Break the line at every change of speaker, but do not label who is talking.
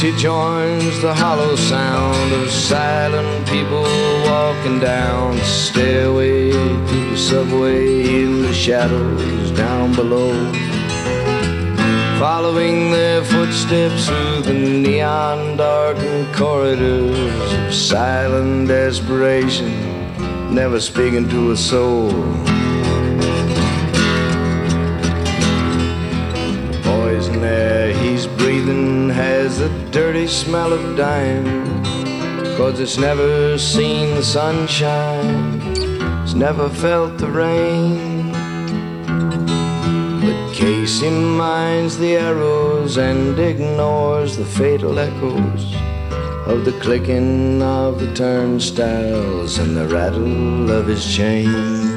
he joins the hollow sound of silent people walking down the stairway to the subway in the shadows down below, following their footsteps through the neon darkened corridors of silent desperation, never speaking to a soul. The poison air he's breathing has the dirty smell of dying, 'cause it's never seen the sunshine, it's never felt the rain. But Casey minds the arrows and ignores the fatal echoes of the clicking of the turnstiles and the rattle of his chain.